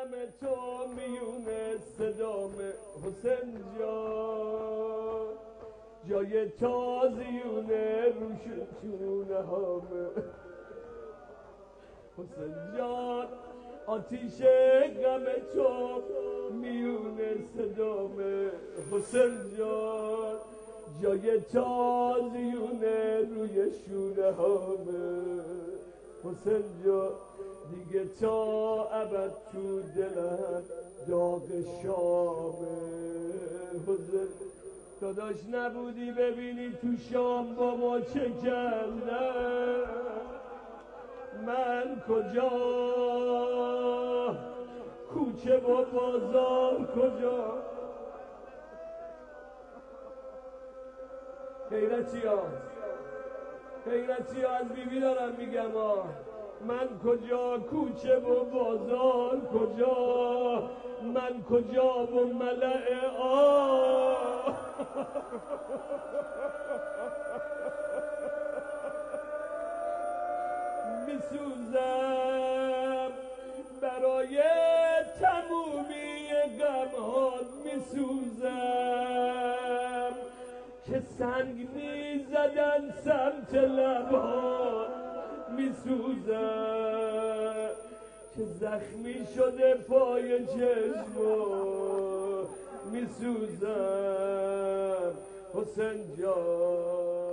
غم تو میونه صدام حسین جان جای تازیونه روشونه همه حسین جان آتیش غم تو میونه صدام حسین جان جای تازیونه روی شونه همه حسین جان دیگه تا ابد تو دلم داغ شامه حسین داداش نبودی ببینی تو شام با ما چه کردن من کجا کوچه و بازار کجا حیرتی ها از بیبی دارم میگم ها من کجا کوچه و بازار کجا من کجا و ملأ میسوزم برای تمومی غمهات میسوزم که سنگ میزدن سمت لبهات میسوزم که زخمی شده پای چشمات میسوزم حسین جان